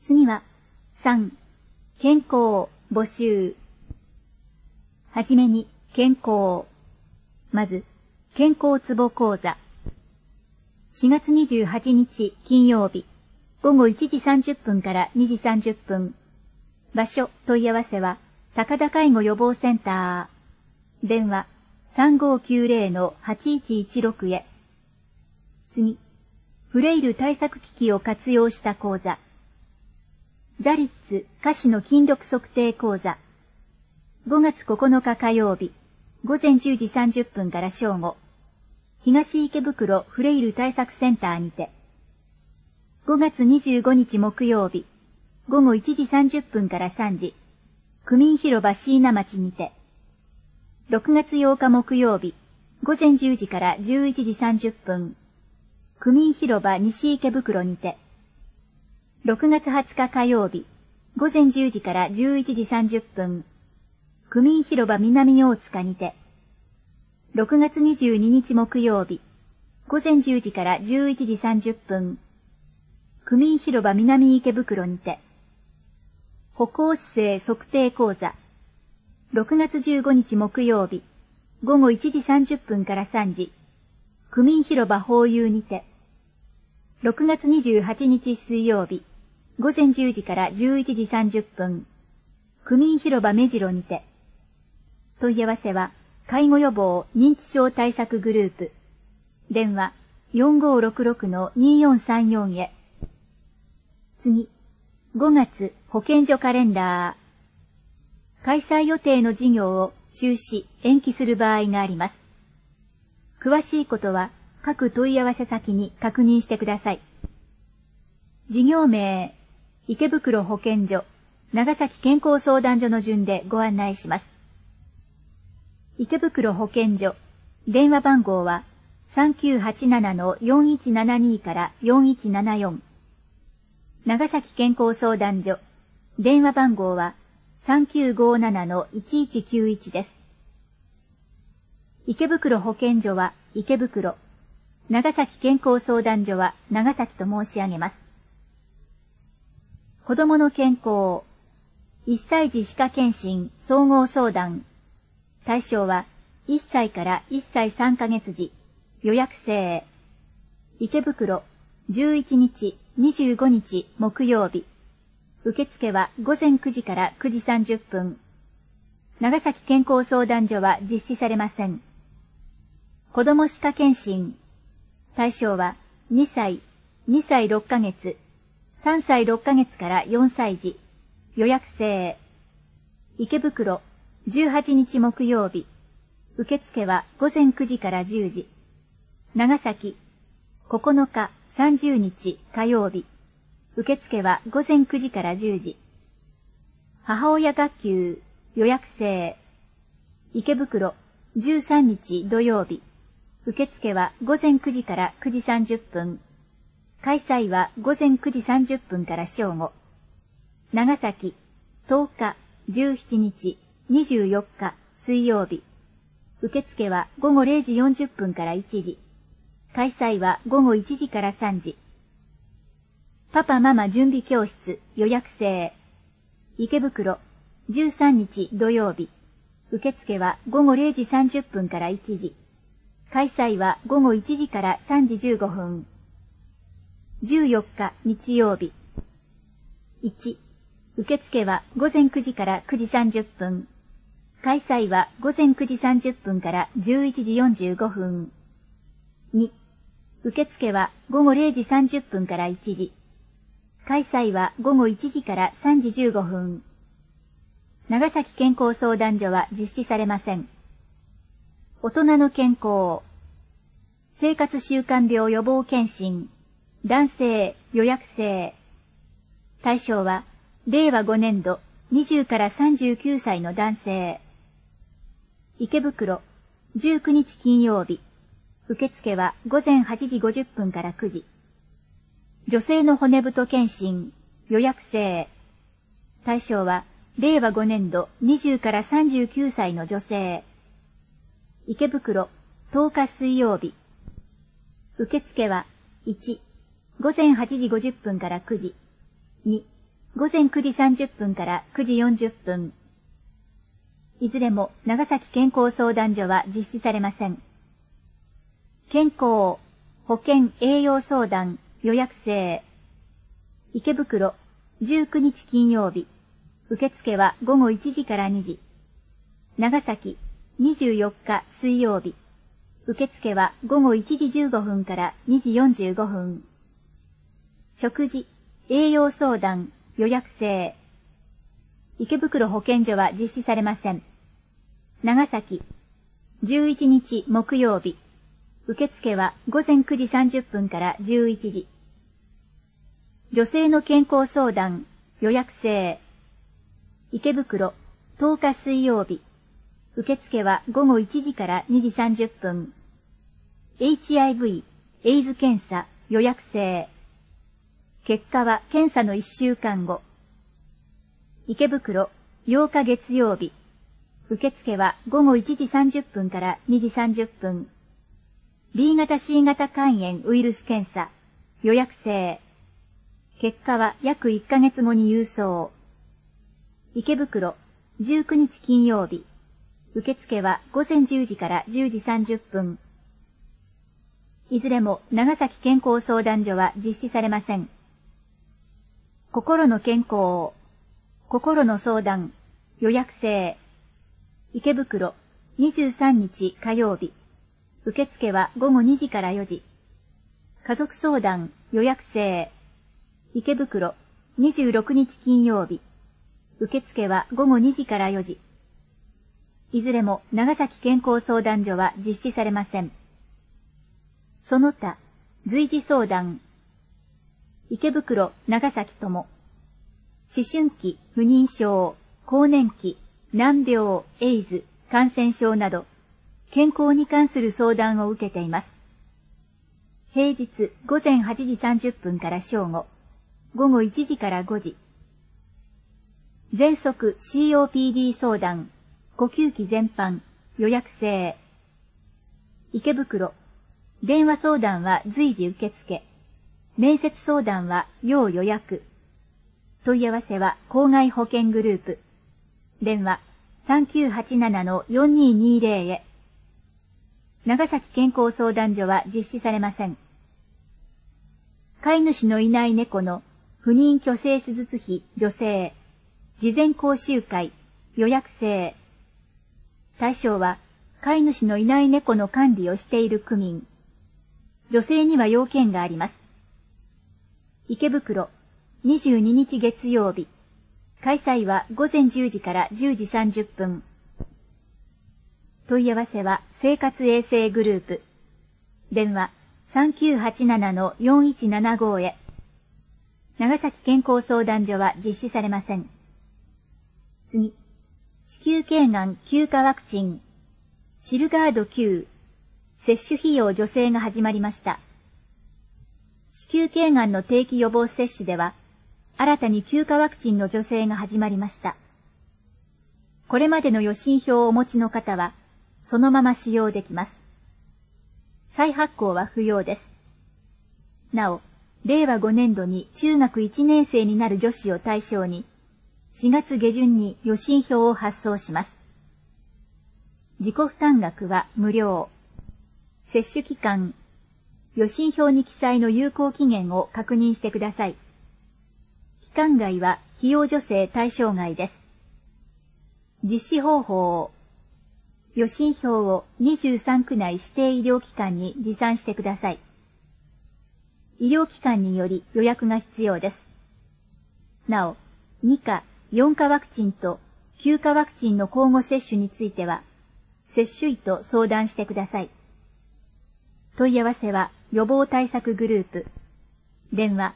次は、3、健康、募集。はじめに、健康。まず、健康ツボ講座。4月28日金曜日、午後1時30分から2時30分。場所、問い合わせは、高田介護予防センター。電話、3590-8116へ。次、フレイル対策機器を活用した講座。ザリッツ下肢の筋力測定講座。5月9日火曜日、午前10時30分から正午。東池袋フレイル対策センターにて。5月25日木曜日、午後1時30分から3時。区民広場椎名町にて。6月8日木曜日、午前10時から11時30分。区民広場西池袋にて。6月20日火曜日、午前10時から11時30分。区民広場南大塚にて。6月22日木曜日、午前10時から11時30分。区民広場南池袋にて。歩行姿勢測定講座。6月15日木曜日、午後1時30分から3時。区民広場ホーユーにて。6月28日水曜日、午前10時から11時30分。区民広場目白にて。問い合わせは、介護予防認知症対策グループ。電話、4566-2434へ。次、5月保健所カレンダー。開催予定の事業を中止、延期する場合があります。詳しいことは各問い合わせ先に確認してください。事業名、池袋保健所、長崎健康相談所の順でご案内します。池袋保健所、電話番号は 3987-4172 から4174。長崎健康相談所、電話番号は 3957-1191 です。池袋保健所は池袋、長崎健康相談所は長崎と申し上げます。子どもの健康、1歳児歯科検診総合相談。対象は1歳から1歳3ヶ月時、予約制。池袋、11日、25日木曜日。受付は午前9時から9時30分。長崎健康相談所は実施されません。子ども歯科検診。対象は2歳、2歳6ヶ月、3歳6ヶ月から4歳児。予約制。池袋、18日木曜日。受付は午前9時から10時。長崎、9日、30日火曜日。受付は午前9時から10時。母親学級予約制。池袋、13日土曜日。受付は午前9時から9時30分。開催は午前9時30分から正午。長崎、10日、17日、24日水曜日。受付は午後0時40分から1時。開催は午後1時から3時。パパママ準備教室予約制。池袋、13日土曜日。受付は午後0時30分から1時。開催は午後1時から3時15分。14日日曜日。1、受付は午前9時から9時30分。開催は午前9時30分から11時45分。2、受付は午後0時30分から1時。開催は午後1時から3時15分。長崎健康相談所は実施されません。大人の健康。生活習慣病予防検診。男性予約制。対象は、令和5年度20から39歳の男性。池袋、19日金曜日。受付は午前8時50分から9時。女性の骨太検診、予約制。対象は、令和5年度20から39歳の女性。池袋、10日水曜日。受付は、1、午前8時50分から9時。2、 午前9時30分から9時40分。いずれも長崎健康相談所は実施されません。健康、保健栄養相談予約制。池袋、19日金曜日。受付は午後1時から2時。長崎、24日水曜日。受付は午後1時15分から2時45分。食事、栄養相談予約制。池袋保健所は実施されません。長崎、11日木曜日。受付は午前9時30分から11時。女性の健康相談予約制。池袋、10日水曜日。受付は午後1時から2時30分。HIV、エイズ検査予約制。結果は検査の1週間後。池袋、8日月曜日。受付は午後1時30分から2時30分。B 型 C 型肝炎ウイルス検査予約制。結果は約1ヶ月後に郵送。池袋、19日金曜日。受付は午前10時から10時30分。いずれも長崎健康相談所は実施されません。心の健康、心の相談、予約制。池袋、23日火曜日。受付は午後2時から4時。家族相談、予約制。池袋、26日金曜日。受付は午後2時から4時。いずれも長崎健康相談所は実施されません。その他、随時相談。池袋、長崎とも。思春期、不妊症、更年期、難病、エイズ、感染症など、健康に関する相談を受けています。平日午前8時30分から正午、午後1時から5時。喘息 COPD 相談、呼吸器全般、予約制。池袋、電話相談は随時受付。面接相談は要予約。問い合わせは公害保険グループ。電話 3987-4220 へ。長崎健康相談所は実施されません。飼い主のいない猫の不妊去勢手術費助成。事前講習会予約制。対象は飼い主のいない猫の管理をしている区民。助成には要件があります。池袋、22日月曜日。開催は午前10時から10時30分。問い合わせは生活衛生グループ。電話 3987-4175 へ。長崎健康相談所は実施されません。次。子宮頸がん9価ワクチン。シルガード9。接種費用助成が始まりました。子宮頸がんの定期予防接種では、新たに9価ワクチンの助成が始まりました。これまでの予診票をお持ちの方は、そのまま使用できます。再発行は不要です。なお、令和5年度に中学1年生になる女子を対象に、4月下旬に予診票を発送します。自己負担額は無料。接種期間、予診票に記載の有効期限を確認してください。期間外は費用助成対象外です。実施方法。予診票を23区内指定医療機関に持参してください。医療機関により予約が必要です。なお、2価、4価ワクチンと9価ワクチンの交互接種については、接種医と相談してください。問い合わせは予防対策グループ。電話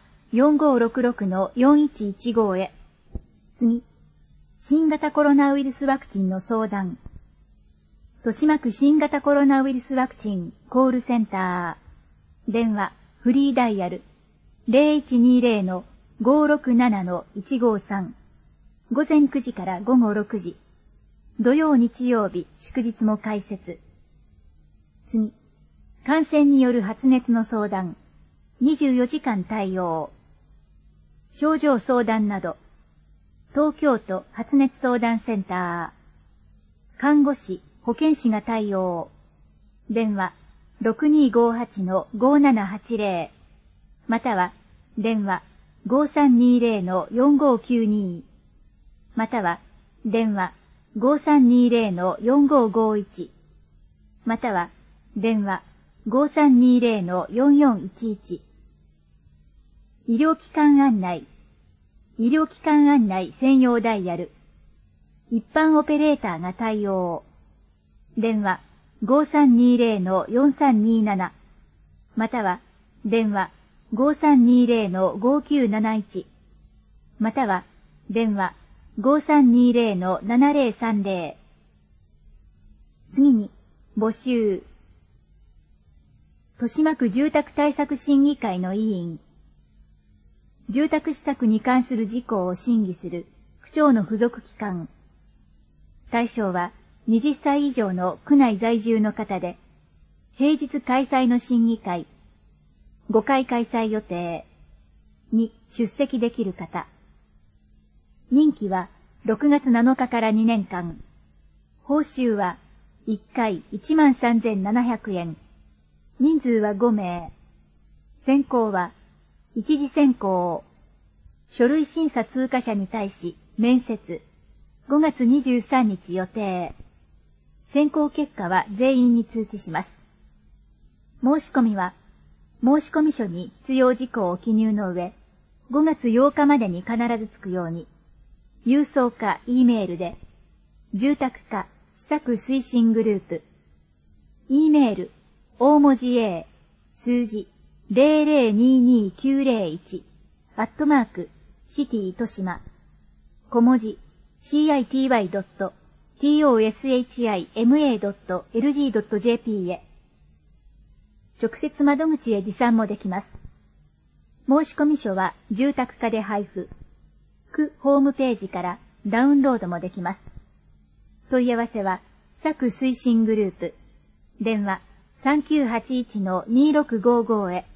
4566-4115 へ。次。新型コロナウイルスワクチンの相談。豊島区新型コロナウイルスワクチンコールセンター。電話、フリーダイヤル 0120-567-153。午前9時から午後6時。土曜日曜日祝日も開設。次。感染による発熱の相談。24時間対応。症状相談など、 東京都発熱相談センター。看護師、保健師が対応。電話 6258-5780 または電話 5320-4592 または電話 5320-4551 または電話 5320-4411 医療機関案内専用ダイヤル一般オペレーターが対応電話 5320-4327 または電話 5320-5971 または電話 5320-7030 次に募集豊島区住宅対策審議会の委員住宅施策に関する事項を審議する区長の付属機関対象は20歳以上の区内在住の方で、平日開催の審議会、5回開催予定に出席できる方。任期は6月7日から2年間。報酬は1回 13,700 円。人数は5名。選考は一次選考。書類審査通過者に対し面接。5月23日予定。選考結果は全員に通知します。申し込みは、申込書に必要事項を記入の上、5月8日までに必ずつくように、郵送か E メールで、住宅課施策推進グループ、E メール、大文字 A、数字、0022901、シティ豊島、小文字、city.toshima.lg.jp へ。直接窓口へ持参もできます。申込書は住宅課で配布。区ホームページからダウンロードもできます。問い合わせは、施策推進グループ。電話 3981-2655 へ。